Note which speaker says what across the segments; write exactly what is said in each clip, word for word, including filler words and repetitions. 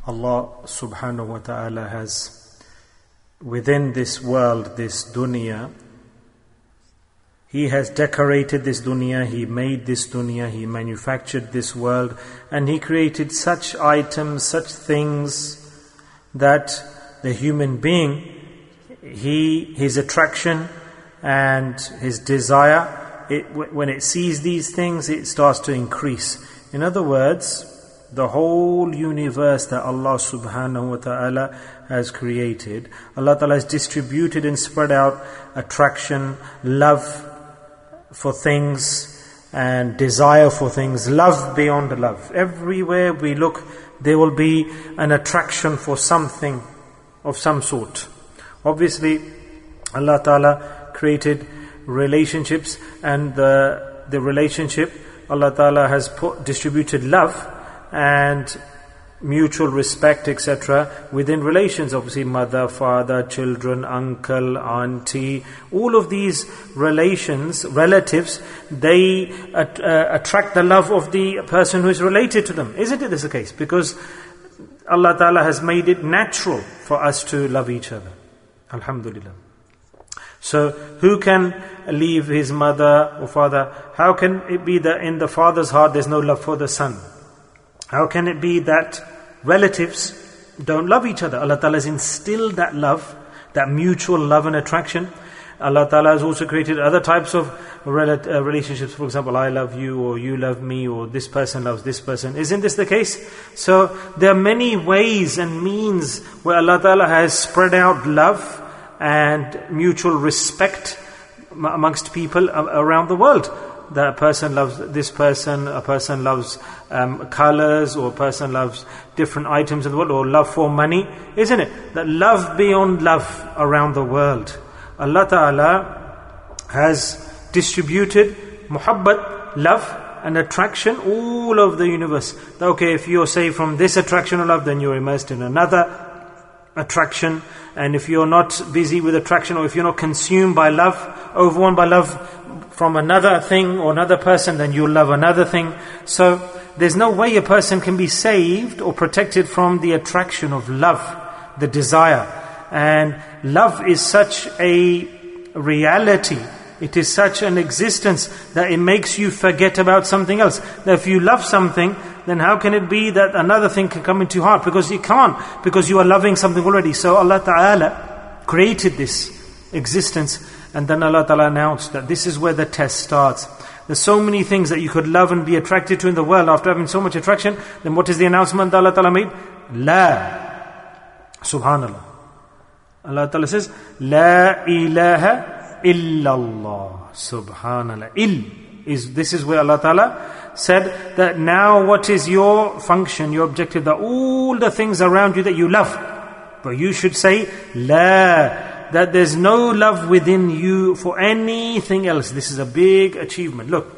Speaker 1: Allah subhanahu wa ta'ala has within this world, this dunya, He has decorated this dunya, He made this dunya, He manufactured this world, and He created such items, such things that the human being, he, his attraction and his desire, it, when it sees these things, it starts to increase. In other words, the whole universe that Allah subhanahu wa ta'ala has created, Allah ta'ala has distributed and spread out attraction, love for things and desire for things, love beyond love. Everywhere we look, there will be an attraction for something of some sort. Obviously, Allah Ta'ala created relationships, and the, the relationship, Allah Ta'ala has put, distributed love and mutual respect, et cetera within relations. Obviously, mother, father, children, uncle, auntie, all of these relations, relatives, they at, uh, attract the love of the person who is related to them. Isn't it this the case? Because Allah Ta'ala has made it natural for us to love each other. Alhamdulillah. So, who can leave his mother or father? How can it be that in the father's heart there's no love for the son? How can it be that relatives don't love each other? Allah Ta'ala has instilled that love, that mutual love and attraction. Allah Ta'ala has also created other types of relationships. For example, I love you, or you love me, or this person loves this person. Isn't this the case? So there are many ways and means where Allah Ta'ala has spread out love and mutual respect amongst people around the world. That a person loves this person, a person loves um, colors, or a person loves different items in the world, or love for money, isn't it? That love beyond love around the world. Allah Ta'ala has distributed muhabbat, love and attraction all over the universe. Okay, if you're say from this attraction of love, then you're immersed in another attraction. And if you're not busy with attraction, or if you're not consumed by love, overwhelmed by love from another thing or another person, then you'll love another thing. So there's no way a person can be saved or protected from the attraction of love, the desire. And love is such a reality, it is such an existence that it makes you forget about something else. That if you love something, then how can it be that another thing can come into your heart? Because you can't, because you are loving something already. So Allah Ta'ala created this existence, and then Allah Ta'ala announced that this is where the test starts. There's so many things that you could love and be attracted to in the world after having so much attraction. Then what is the announcement that Allah Ta'ala made? La. Subhanallah. Allah Ta'ala says, La ilaha illallah. Subhanallah. Il is, this is where Allah Ta'ala said that now what is your function, your objective, that all the things around you that you love, but you should say, La. That there's no love within you for anything else. This is a big achievement. Look,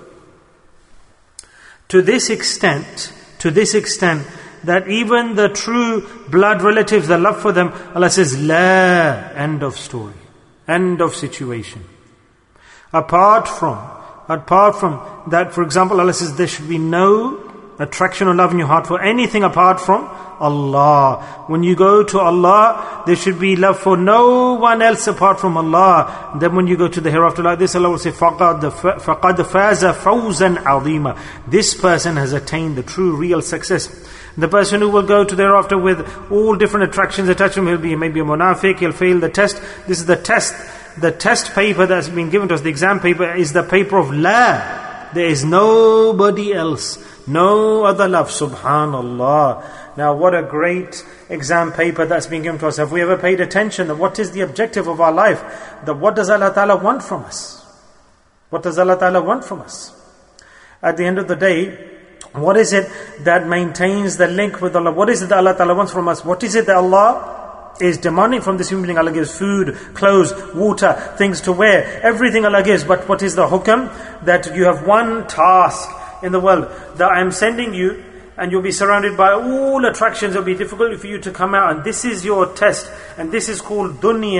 Speaker 1: to this extent, to this extent, that even the true blood relatives, the love for them, Allah says, La, end of story, end of situation. Apart from, apart from that, for example, Allah says there should be no attraction or love in your heart for anything apart from Allah. When you go to Allah, there should be love for no one else apart from Allah. And then when you go to the hereafter like this, Allah will say, فَقَدْ فَازَ فَوْزًا عَظِيمًا. This person has attained the true, real success. The person who will go to the hereafter with all different attractions attached to him, he'll be maybe a munafiq, he'll fail the test. This is the test. The test paper that's been given to us, the exam paper, is the paper of La. There is nobody else. No other love. Subhanallah. Now what a great exam paper that's been given to us. Have we ever paid attention that what is the objective of our life? That what does Allah Ta'ala want from us? What does Allah Ta'ala want from us? At the end of the day, what is it that maintains the link with Allah? What is it that Allah Ta'ala wants from us? What is it that Allah is demanding from this human being? Allah gives food, clothes, water, things to wear, everything Allah gives. But what is the hukam? That you have one task in the world, that I am sending you, and you'll be surrounded by all attractions. It'll be difficult for you to come out, and this is your test, and this is called dunya.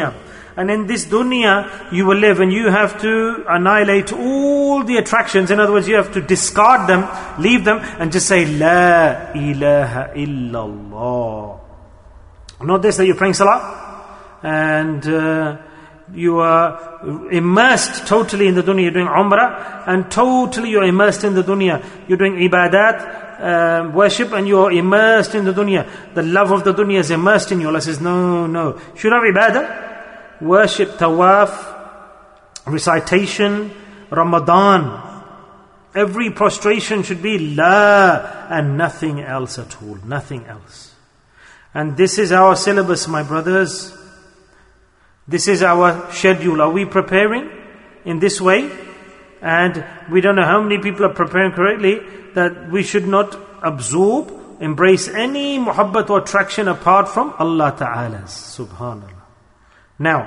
Speaker 1: And in this dunya, you will live and you have to annihilate all the attractions. In other words, you have to discard them, leave them, and just say, La ilaha illallah. Not this, that you're praying salah, and uh, you are immersed totally in the dunya. You're doing umrah, and totally you're immersed in the dunya. You're doing ibadat, uh, worship, and you're immersed in the dunya. The love of the dunya is immersed in you. Allah says, no, no. Should have ibadah, worship, tawaf, recitation, Ramadan. Every prostration should be La and nothing else at all. Nothing else. And this is our syllabus, my brothers. This is our schedule. Are we preparing in this way? And we don't know how many people are preparing correctly, that we should not absorb, embrace any muhabbat or attraction apart from Allah Ta'ala's. Subhanallah. Now,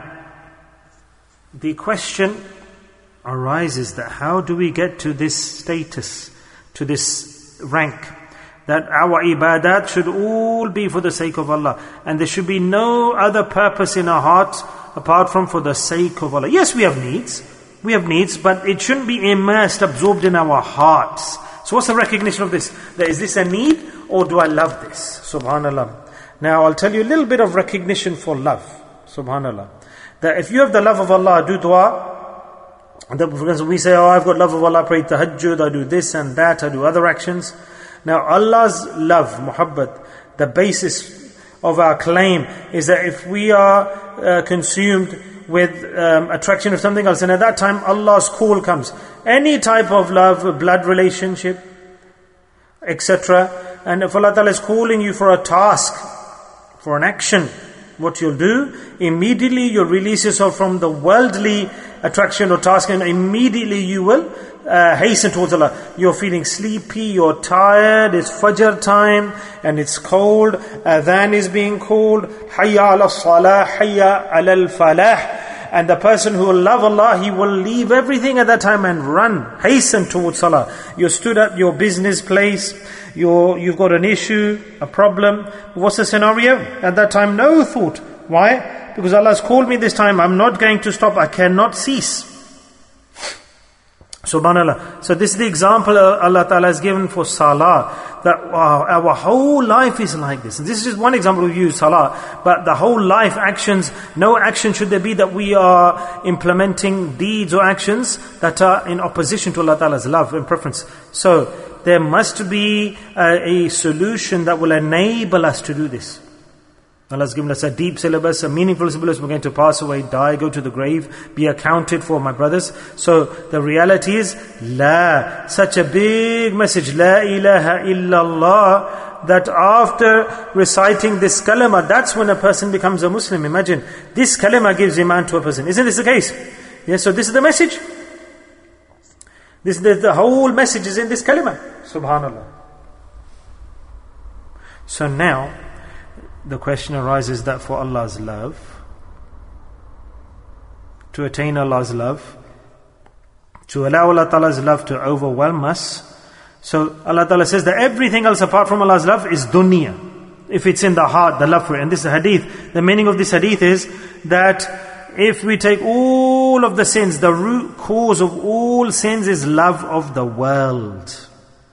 Speaker 1: the question arises that how do we get to this status, to this rank, that our ibadat should all be for the sake of Allah, and there should be no other purpose in our hearts apart from for the sake of Allah. Yes, we have needs, we have needs, but it shouldn't be immersed, absorbed in our hearts. So what's the recognition of this? That is this a need, or do I love this? Subhanallah. Now I'll tell you a little bit of recognition for love. Subhanallah. That if you have the love of Allah, do dua. And then, for example, we say, oh, I've got love of Allah, I pray tahajjud, I do this and that, I do other actions. Now Allah's love, muhabbat, the basis of our claim is that if we are uh, consumed with um, attraction of something else, and at that time Allah's call comes, any type of love, blood relationship, et cetera. And if Allah Ta'ala is calling you for a task, for an action, what you'll do, immediately you'll release yourself from the worldly attraction or task, and immediately you will Uh, hasten towards Allah. You're feeling sleepy, you're tired, it's Fajr time, and it's cold, adhan is being called, Hayya ala salah, Hayya ala al-falah. And the person who will love Allah, he will leave everything at that time and run, hasten towards Salah. You stood at your business place, you're, you've got an issue, a problem. What's the scenario? At that time, no thought. Why? Because Allah has called me this time, I'm not going to stop, I cannot cease. Subhanallah. So this is the example Allah Ta'ala has given for salah. That wow, our whole life is like this. And this is just one example we use salah. But the whole life actions, no action should there be that we are implementing deeds or actions that are in opposition to Allah Ta'ala's love and preference. So there must be a, a solution that will enable us to do this. Allah has given us a deep syllabus, a meaningful syllabus. We're going to pass away, die, go to the grave, be accounted for, my brothers. So the reality is, La, such a big message, La ilaha illallah, that after reciting this kalima, that's when a person becomes a Muslim. Imagine, this kalima gives iman to a person. Isn't this the case? Yes, so this is the message. This the, the whole message is in this kalima. Subhanallah. So now, the question arises that for Allah's love, to attain Allah's love, to allow Allah Ta'ala's love to overwhelm us, so Allah Ta'ala says that everything else apart from Allah's love is dunya. If it's in the heart, the love for it. And this is hadith. The meaning of this hadith is that if we take all of the sins, the root cause of all sins is love of the world.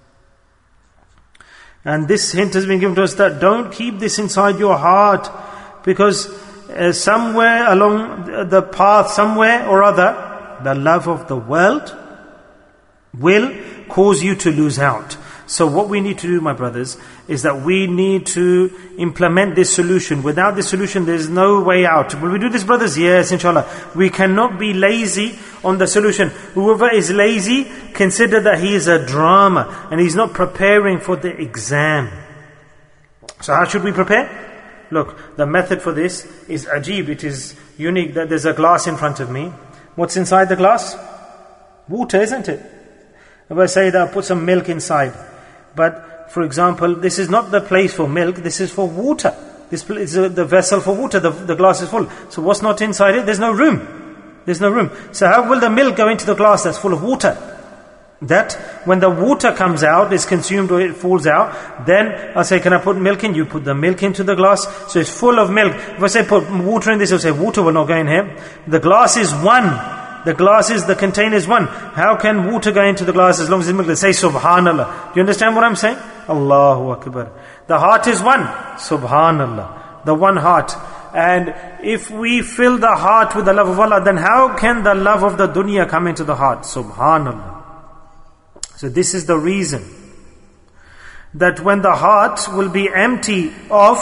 Speaker 1: And this hint has been given to us that don't keep this inside your heart, because uh, somewhere along the path, somewhere or other, the love of the world will cause you to lose out. So what we need to do, my brothers, is that we need to implement this solution. Without this solution, there is no way out. Will we do this, brothers? Yes, inshallah. We cannot be lazy on the solution. Whoever is lazy, consider that he is a drama and he's not preparing for the exam. So how should we prepare? Look, the method for this is ajib. It is unique that there's a glass in front of me. What's inside the glass? Water, isn't it? If I say that I put some milk inside, but for example, this is not the place for milk, this is for water. This is the vessel for water, the, the glass is full. So what's not inside it? There's no room. There's no room. So how will the milk go into the glass that's full of water? that when the water comes out, is consumed or it falls out, then I'll say, can I put milk in? You put the milk into the glass, so it's full of milk. If I say put water in this, I'll say water will not go in here. The glass is one. The glass is, the container is one. How can water go into the glass as long as it's milk? Let's say Subhanallah. Do you understand what I'm saying? Allahu Akbar. The heart is one. Subhanallah. The one heart. And if we fill the heart with the love of Allah, then how can the love of the dunya come into the heart? Subhanallah. So this is the reason that when the heart will be empty of,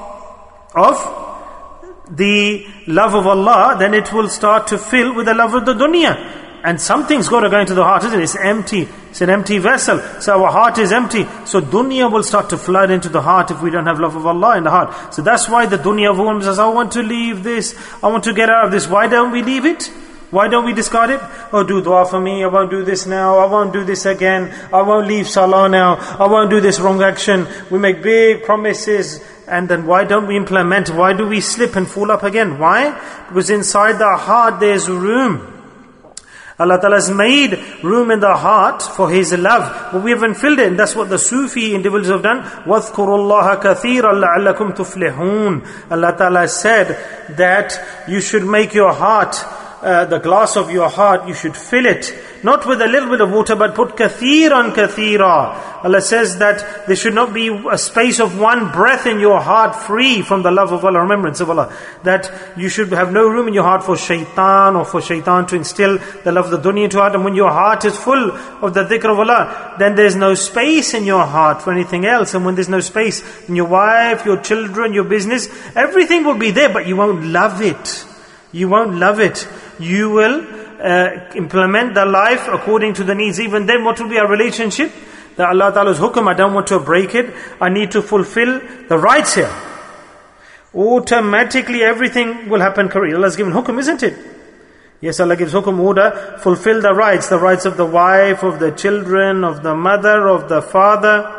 Speaker 1: of the love of Allah, then it will start to fill with the love of the dunya. And something's got to go into the heart, isn't it? It's empty. It's an empty vessel. So our heart is empty. So dunya will start to flood into the heart if we don't have love of Allah in the heart. So that's why the dunya of woman says, I want to leave this. I want to get out of this. Why don't we leave it? Why don't we discard it? Oh, do dua for me. I won't do this now. I won't do this again. I won't leave salah now. I won't do this wrong action. We make big promises. And then why don't we implement? Why do we slip and fall up again? Why? Because inside the heart there's room. Allah Ta'ala has made room in the heart for His love. But we haven't filled it. And that's what the Sufi individuals have done. وَاذْكُرُوا اللَّهَ كَثِيرًا لَعَلَّكُمْ تُفْلِحُونَ. Allah Ta'ala said that you should make your heart, Uh, the glass of your heart, you should fill it, not with a little bit of water, but put kathiran kathira. Allah says that there should not be a space of one breath in your heart free from the love of Allah, remembrance of Allah. That you should have no room in your heart for shaitan or for shaitan to instill the love of the dunya into your heart. And when your heart is full of the dhikr of Allah, then there's no space in your heart for anything else. And when there's no space in your wife, your children, your business, everything will be there, but you won't love it. You won't love it. You will uh, implement the life according to the needs. Even then, what will be our relationship? That Allah Ta'ala's hukum, I don't want to break it. I need to fulfill the rights here. Automatically everything will happen correctly. Allah's given hukum, isn't it? Yes, Allah gives hukum, order, fulfill the rights. The rights of the wife, of the children, of the mother, of the father.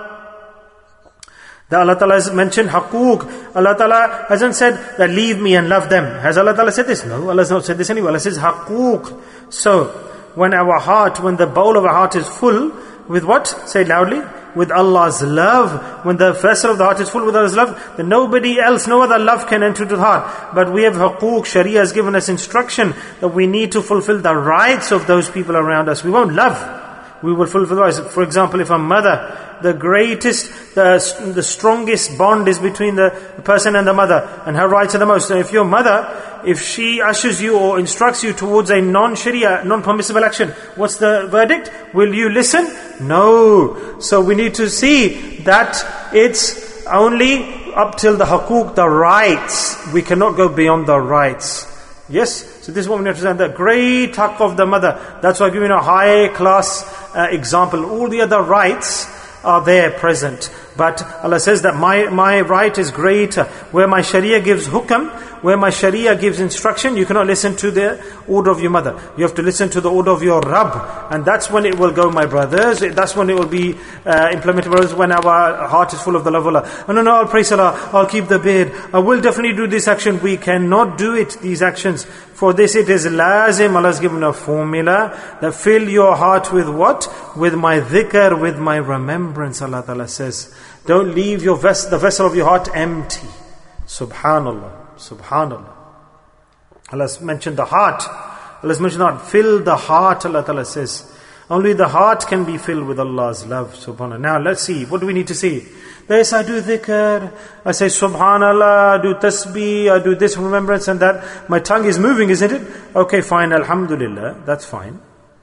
Speaker 1: That Allah Ta'ala has mentioned haqooq. Allah Ta'ala hasn't said that leave me and love them. Has Allah Ta'ala said this? No, Allah has not said this anyway. Allah says haqooq. So, when our heart, when the bowl of our heart is full, with what? Say it loudly. With Allah's love. When the vessel of the heart is full with Allah's love, then nobody else, no other love can enter into the heart. But we have haqooq. Sharia has given us instruction that we need to fulfill the rights of those people around us. We won't love. We will fulfill the rights. For example, if a mother, the greatest, the, the strongest bond is between the person and the mother, and her rights are the most. So if your mother, if she ushers you or instructs you towards a non-sharia, non-permissible action, what's the verdict? Will you listen? No. So we need to see that it's only up till the haqooq, the rights. We cannot go beyond the rights. Yes? So this is what we need to understand. The great haqq of the mother. That's why I'm giving a high class uh, example. All the other rights are there present. But Allah says that my, my right is greater. Where my sharia gives hukam, where my sharia gives instruction, you cannot listen to the order of your mother. You have to listen to the order of your Rabb. And that's when it will go, my brothers. That's when it will be uh, implemented, brothers, when our heart is full of the love of Allah. Oh, no, no, I'll pray salah, I'll keep the beard, I will definitely do this action. We cannot do it, these actions. For this it is lazim. Allah has given a formula that fill your heart with what? With my dhikr, with my remembrance, Allah Ta'ala says. Don't leave your ves- the vessel of your heart empty. Subhanallah. Subhanallah. Allah has mentioned the heart. Allah has mentioned the heart. Fill the heart, Allah Ta'ala says. Only the heart can be filled with Allah's love. Subhanallah. Now let's see. What do we need to see? Yes, I do dhikr. I say Subhanallah. I do tasbih. I do this remembrance and that. My tongue is moving, isn't it? Okay, fine. Alhamdulillah. That's fine.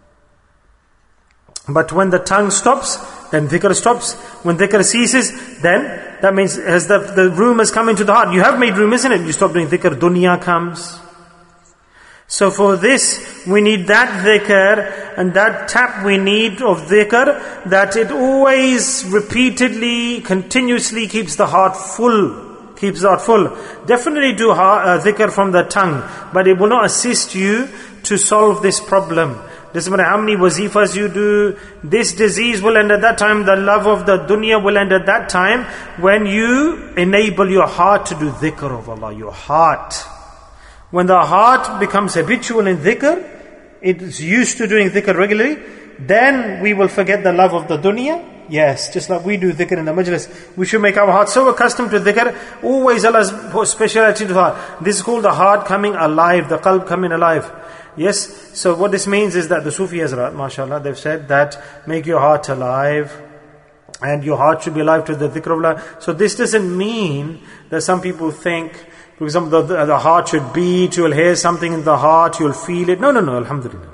Speaker 1: But when the tongue stops, then dhikr stops. When dhikr ceases, then that means as the, the room has come into the heart. You have made room, isn't it? You stop doing dhikr, dunya comes. So for this, we need that dhikr, and that tap we need of dhikr, that it always, repeatedly, continuously keeps the heart full. Keeps the heart full. Definitely do uh, dhikr from the tongue, but it will not assist you to solve this problem. Doesn't matter how many wazifas you do, this disease will end at that time, the love of the dunya will end at that time, when you enable your heart to do dhikr of Allah, your heart. When the heart becomes habitual in dhikr, it's used to doing dhikr regularly, then we will forget the love of the dunya. Yes, just like we do dhikr in the majlis. We should make our heart so accustomed to dhikr. Always Allah's speciality to the heart. This is called the heart coming alive, the qalb coming alive. Yes, so what this means is that the Sufi Hazrat, mashallah, they've said that make your heart alive. And your heart should be alive to the dhikr of Allah. So this doesn't mean that some people think, for example, the, the heart should beat, you'll hear something in the heart, you'll feel it. No, no, no, alhamdulillah.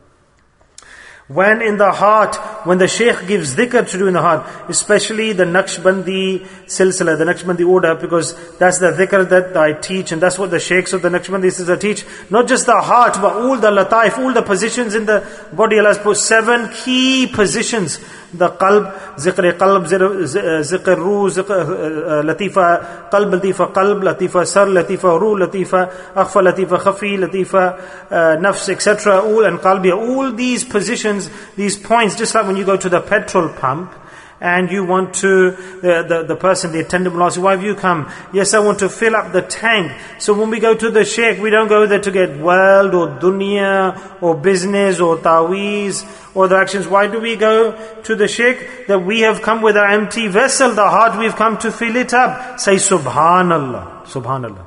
Speaker 1: When in the heart, when the Shaykh gives dhikr to do in the heart, especially the Naqshbandi silsila, the Naqshbandi order, because that's the dhikr that I teach, and that's what the Shaykhs of the Naqshbandi silsila teach. Not just the heart, but all the lataif, all the positions in the body. Allah has put seven key positions. The qalb, zikr qalb, zikr ruh, zikr latifa qalb, latifa qalb, latifa sar, latifa ruh, latifa akhfa, latifa khafi, latifa nafs, et cetera. All and qalbi, all these positions, these points, just like when you go to the petrol pump and you want to, the, the, the person, the attendant will ask you, why have you come? Yes, I want to fill up the tank. So when we go to the Shaykh, we don't go there to get world or dunya or business or taweez or the actions. Why do we go to the Shaykh? That we have come with our empty vessel, the heart, we've come to fill it up. Say Subhanallah, Subhanallah.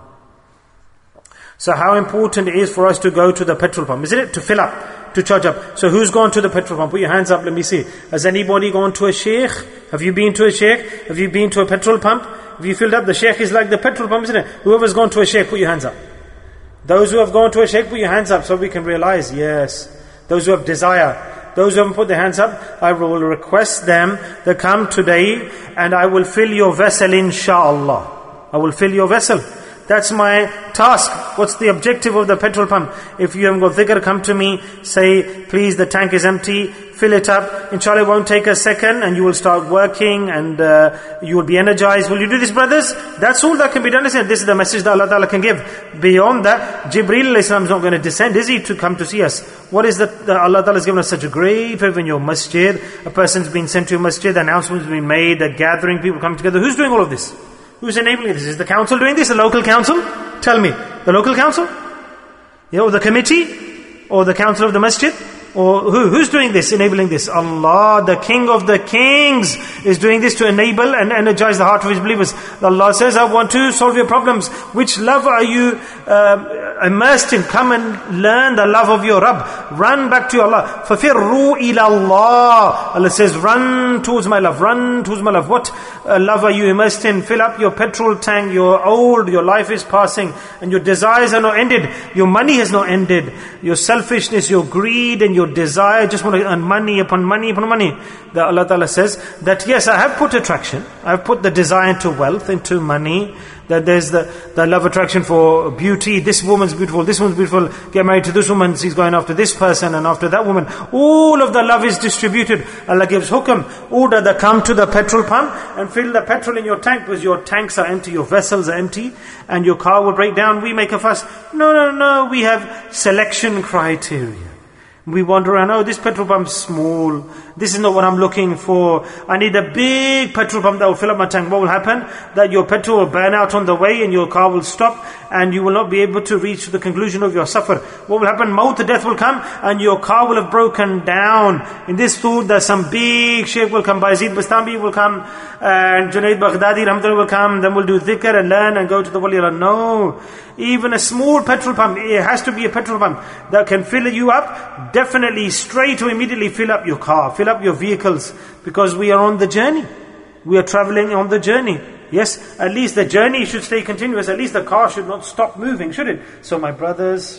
Speaker 1: So how important it is for us to go to the petrol pump, isn't it? To fill up, to charge up. So who's gone to the petrol pump? Put your hands up, let me see. Has anybody gone to a Shaykh? Have you been to a Shaykh? Have you been to a petrol pump? Have you filled up? The Shaykh is like the petrol pump, isn't it? Whoever's gone to a Shaykh, put your hands up. Those who have gone to a Shaykh, put your hands up so we can realize, yes. Those who have desire. Those who haven't put their hands up, I will request them to come today and I will fill your vessel, inshaAllah. I will fill your vessel. That's my task. What's the objective of the petrol pump? If you haven't got dhikr, come to me, say, please, the tank is empty, fill it up. Inshallah, it won't take a second and you will start working and uh, you will be energized. Will you do this, brothers? That's all that can be done. Listen, this is the message that Allah Ta'ala can give. Beyond that, Jibreel alayhi salam is not going to descend, is he, to come to see us? What is that? Allah Ta'ala has given us such a great favor in your masjid. A person's been sent to your masjid, the announcement has been made, a gathering, people come together. Who's doing all of this? Who's enabling this? Is the council doing this? The local council? Tell me. The local council? Yeah, or the committee? Or the council of the masjid? Or who? Who's doing this, enabling this? Allah, the King of the Kings, is doing this to enable and energize the heart of His believers. Allah says, I want to solve your problems. Which love are you uh, immersed in? Come and learn the love of your Rabb. Run back to Allah. فَفِرُّوا إِلَى اللَّهِ. Allah says, run towards my love. Run towards my love. What uh, love are you immersed in? Fill up your petrol tank. You're old. Your life is passing. And your desires are not ended. Your money has not ended. Your selfishness, your greed and your desire, just want to earn money upon money upon money. That Allah Ta'ala says that yes, I have put attraction, I have put the desire into wealth, into money, that there's the, the love attraction for beauty. This woman's beautiful, this one's beautiful, get married to this woman, she's going after this person and after that woman. All of the love is distributed. Allah gives hukam, order that come to the petrol pump and fill the petrol in your tank, because your tanks are empty, your vessels are empty and your car will break down. We make a fuss. No, no, no, we have selection criteria. We wander around, oh, this petrol pump's small. This is not what I'm looking for. I need a big petrol pump that will fill up my tank. What will happen? That your petrol will burn out on the way and your car will stop and you will not be able to reach the conclusion of your safar. What will happen? Maut, death will come and your car will have broken down. In this food, there's some big shaykh will come, Bayezid Bastami will come and Junaid Baghdadi Rahmatullah will come. Then we'll do dhikr and learn and go to the wali Allah. No. Even a small petrol pump, it has to be a petrol pump that can fill you up. Definitely, straight to immediately fill up your car, fill up your vehicles, because we are on the journey. We are traveling on the journey. Yes, at least the journey should stay continuous. At least the car should not stop moving, should it? So my brothers,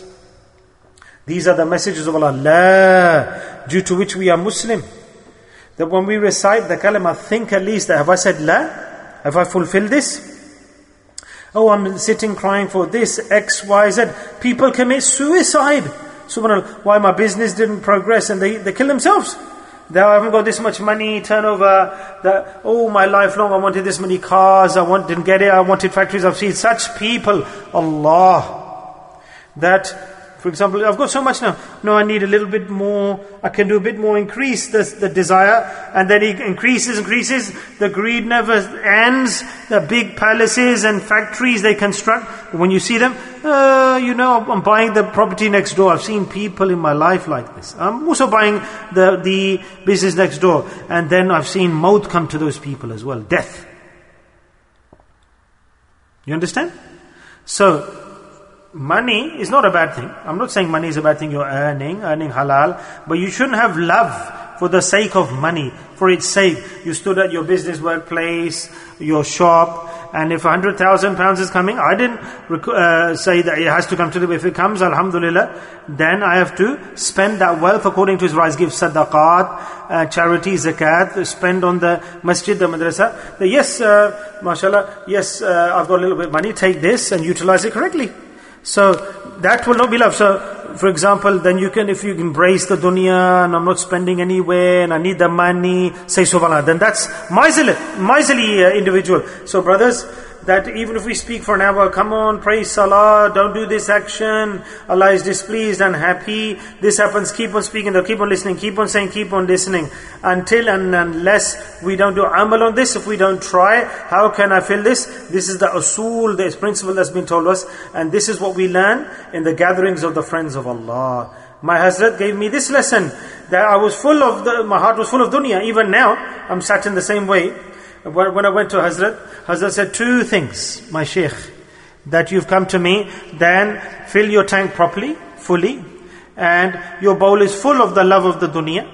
Speaker 1: these are the messages of Allah, La, due to which we are Muslim. That when we recite the kalima, think at least that, have I said La? Have I fulfilled this? Oh, I'm sitting crying for this, X, Y, Z. People commit suicide. Subhanallah, why my business didn't progress and they, they kill themselves. They haven't got this much money, turnover, that, oh, my life long I wanted this many cars, I want, didn't get it, I wanted factories. I've seen such people, Allah, that, for example, I've got so much now. No, I need a little bit more. I can do a bit more, increase the, the desire. And then it increases, increases. The greed never ends. The big palaces and factories they construct. When you see them, uh, you know, I'm buying the property next door. I've seen people in my life like this. I'm also buying the, the business next door. And then I've seen maut come to those people as well. Death. You understand? So, money is not a bad thing. I'm not saying money is a bad thing. You're earning, earning halal. But you shouldn't have love for the sake of money, for its sake. You stood at your business workplace, your shop, and if a hundred thousand pounds is coming, I didn't uh, say that it has to come to the, if it comes, alhamdulillah, then I have to spend that wealth according to his rights, give sadaqat, uh, charity, zakat, spend on the masjid, the madrasa. The, yes, uh, mashallah, yes, uh, I've got a little bit of money, take this and utilize it correctly. So, that will not be love. So, for example, then you can, if you embrace the dunya and I'm not spending anywhere and I need the money, say subhanallah, then that's miserly, miserly uh, individual. So brothers, that even if we speak for an hour, come on, pray salah, don't do this action, Allah is displeased and happy, this happens, keep on speaking, keep on listening, keep on saying, keep on listening, until and unless we don't do amal on this, if we don't try, how can I feel this? This is the usul, this principle that's been told us, and this is what we learn in the gatherings of the friends of Allah. My Hazrat gave me this lesson, that I was full of, the, my heart was full of dunya. Even now, I'm sat in the same way. When I went to Hazrat, Hazrat said two things, my Shaykh, that you've come to me, then fill your tank properly, fully, and your bowl is full of the love of the dunya.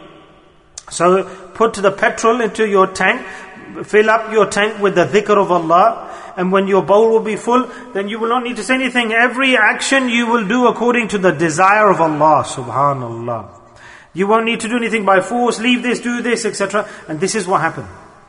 Speaker 1: So put the petrol into your tank, fill up your tank with the dhikr of Allah, and when your bowl will be full, then you will not need to say anything. Every action you will do according to the desire of Allah, subhanallah. You won't need to do anything by force, leave this, do this, et cetera. And this is what happened.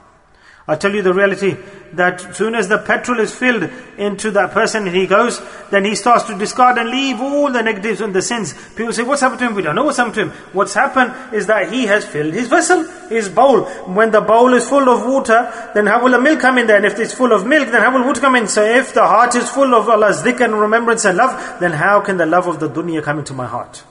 Speaker 1: I'll tell you the reality, that as soon as the petrol is filled into that person and he goes, then he starts to discard and leave all the negatives and the sins. People say, what's happened to him? We don't know what's happened to him. What's happened is that he has filled his vessel, his bowl. When the bowl is full of water, then how will the milk come in there? And if it's full of milk, then how will water come in? So if the heart is full of Allah's dhikr and remembrance and love, then how can the love of the dunya come into my heart?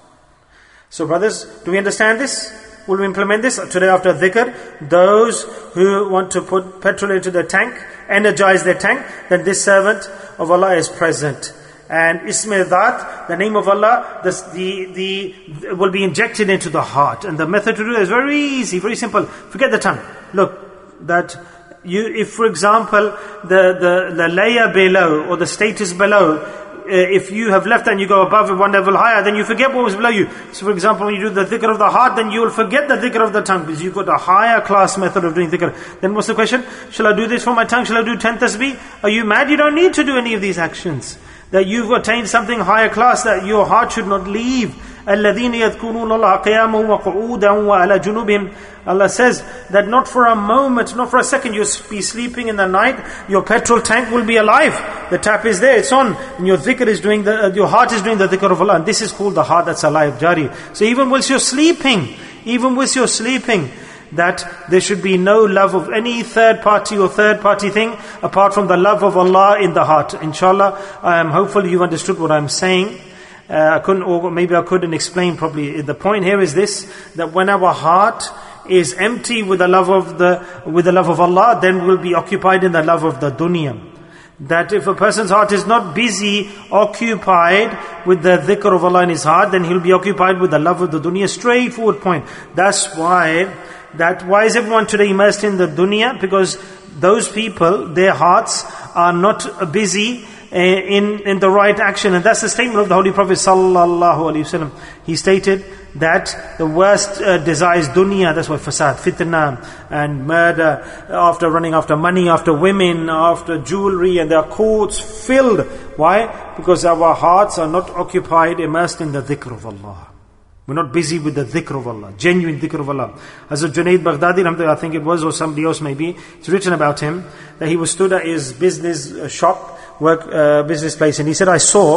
Speaker 1: So brothers, do we understand this? Will we implement this? Today after dhikr, those who want to put petrol into the tank, energize their tank, then this servant of Allah is present. And Ism-e Dhat, the name of Allah, this, the, the, will be injected into the heart. And the method to do that is very easy, very simple. Forget the tongue. Look, that you, if for example, the, the, the layer below, or the status below, if you have left and you go above one level higher, then you forget what was below you. So for example, when you do the dhikr of the heart, then you will forget the dhikr of the tongue, because you've got a higher class method of doing dhikr. Then what's the question? Shall I do this for my tongue? Shall I do ten tasbih? Are you mad? You don't need to do any of these actions. That you've attained something higher class, that your heart should not leave. الَّذِينَ يَذْكُرُونَ اللَّهَ قِيَامًا وَقُعُودًا وَعَلَى جُنُوبِهِمْ. Allah says that not for a moment, not for a second, you'll be sleeping in the night, your petrol tank will be alive. The tap is there, it's on, and your dhikr is doing the, uh, your heart is doing the dhikr of Allah. And this is called the heart that's alive, jari. So even whilst you're sleeping, even whilst you're sleeping, that there should be no love of any third party or third party thing apart from the love of Allah in the heart. Inshallah, I am hopeful you've understood what I'm saying. Uh, I couldn't, or maybe I couldn't explain properly. The point here is this, that when our heart is empty with the love of the, with the love of Allah, then we'll be occupied in the love of the dunya. That if a person's heart is not busy, occupied with the dhikr of Allah in his heart, then he'll be occupied with the love of the dunya. Straightforward point. That's why, that why is everyone today immersed in the dunya? Because those people, their hearts are not busy in, in the right action. And that's the statement of the Holy Prophet sallallahu alaihi wasallam. He stated that the worst uh, desire is dunya. That's why fasad, fitna and murder, after running after money, after women, after jewelry, and their courts filled. Why? Because our hearts are not occupied, immersed in the dhikr of Allah. We're not busy with the dhikr of Allah, genuine dhikr of Allah. Hazrat Junaid Baghdadi, I think it was, or somebody else maybe, it's written about him, that he was stood at his business shop, work, uh, business place, and he said, I saw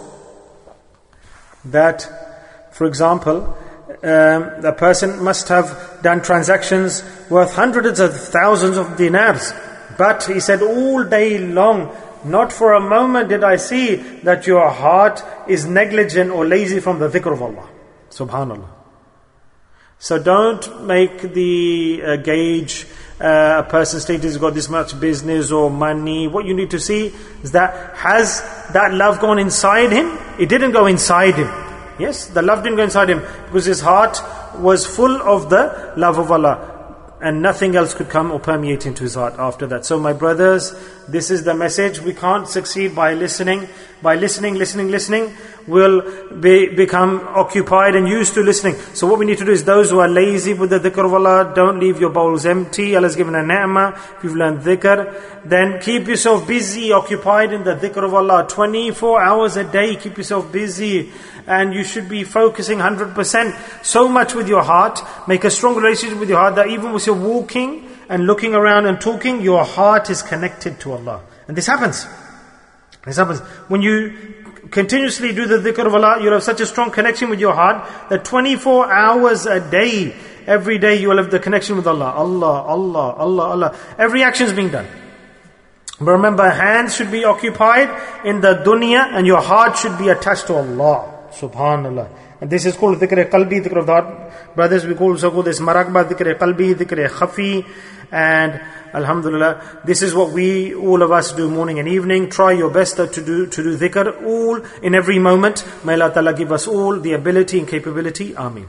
Speaker 1: that, for example, um, the person must have done transactions worth hundreds of thousands of dinars. But he said, all day long, not for a moment did I see that your heart is negligent or lazy from the dhikr of Allah. Subhanallah. So don't make the uh, gauge uh, a person's status, he's got this much business or money. What you need to see is that, has that love gone inside him? It didn't go inside him. Yes, the love didn't go inside him because his heart was full of the love of Allah. And nothing else could come or permeate into his heart after that. So my brothers, this is the message. We can't succeed by listening. By listening, listening, listening, we'll be, become occupied and used to listening. So what we need to do is, those who are lazy with the dhikr of Allah, don't leave your bowls empty. Allah's given a ni'mah. If you've learned dhikr, then keep yourself busy, occupied in the dhikr of Allah. twenty-four hours a day, keep yourself busy. And you should be focusing one hundred percent so much with your heart. Make a strong relationship with your heart that even as you're walking and looking around and talking, your heart is connected to Allah. And this happens. This happens. When you continuously do the dhikr of Allah, you'll have such a strong connection with your heart that twenty-four hours a day, every day you will have the connection with Allah. Allah, Allah, Allah, Allah. Every action is being done. But remember, hands should be occupied in the dunya and your heart should be attached to Allah. Subhanallah. And this is called dhikr qalbi, dhikr of the heart. Brothers, we also call this maraqba, dhikr qalbi, dhikr khafi. And alhamdulillah, this is what we, all of us, do morning and evening. Try your best to do to do dhikr all in every moment. May Allah Ta'ala give us all the ability and capability. Ameen.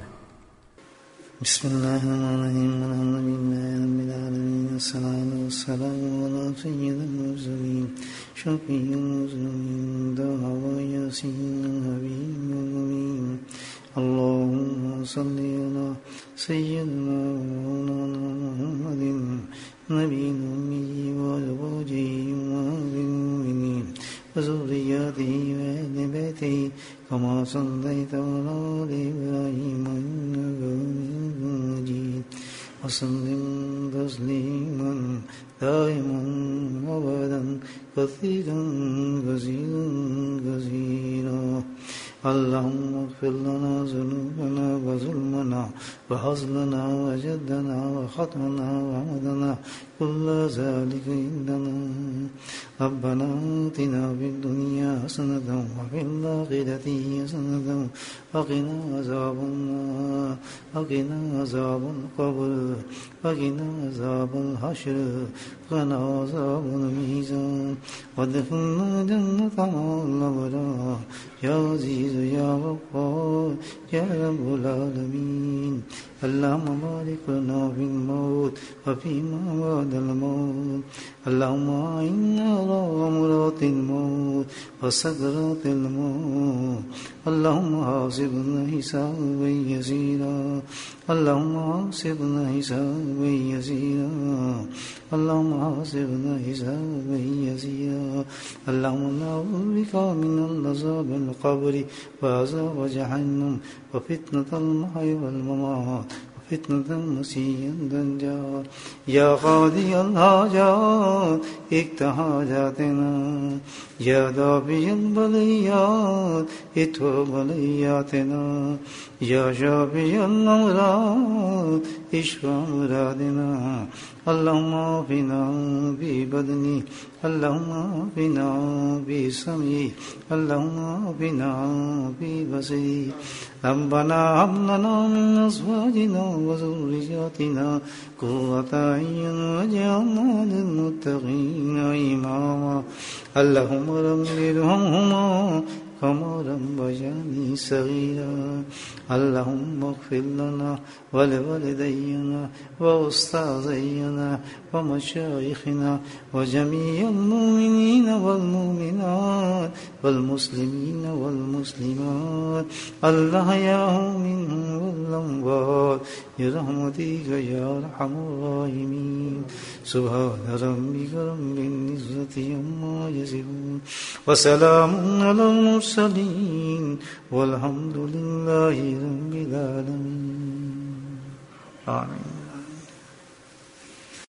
Speaker 2: Bismillahirrahmanirrahim. Alhamdulillahi Rabbil Alameen. As-salatu was-salamu ala sayyidil mursaleen. Shafi'il muslimin. Dawa yasin habibul Allahumma salli ala sayyidina Muhammadin nabiyil ummi wa zawjihi wa bil mu'minin wa zurriyyatihi wa ahli baytihi kama sallaita ala Ibrahim innaka Hamidum Majid wa sallim tasliman daiman abadan kathiran kaseeran kaseeran. اللهم اغفر لنا ذنوبنا وظلمنا وحزننا وجدنا وخطأنا وعمدنا كل ذلك عندنا. ربنا آتنا في الدنيا حسنة وفي الآخرة حسنة وقنا عذاب النار وقنا عذاب القبر وقنا عذاب الحشر وقنا عذاب الميزان وادخلنا جنة مع الأبرار يا عزيز يا غفار يا رب العالمين. اللهم بارك لنا في الموت وفيما بعد الموت. اللهم أعنا على أمرات الموت وسكرات الموت. اللهم حاسبنا حسابا يسيرا. اللهم حاسبنا حسابا يسيرا. اللهم حاسبنا حسابا يسيرا. اللهم نعوذ بك من العذاب القبر وعذاب جهنم وفتنة المحيا والممات فتنة المسيح الدجال. يا قاضي الحاجات اقض حاجاتنا. يا دافع البليات ادفع بلياتنا. يا شافي الأمراض اشفى مرادنا. اللهم عافنا ببدني. اللهم عافنا بسمعي. اللهم عافنا ببصري. ربنا هب لنا من أزواجنا وذرياتنا قرة أعين واجعلنا للمتقين إماما. اللهم رب ارحمهما كما ربياني صغيرا. اللهم اغفر لنا ولوالدينا وأستاذينا ومشايخنا وجميع المؤمنين والمؤمنات والمسلمين والمسلمات الأحياء منهم والأموات برحمتك يا أرحم الراحمين. سبحان ربك رب العزة عما يصفون وسلام على المرسلين والحمد لله رب العالمين. آمين.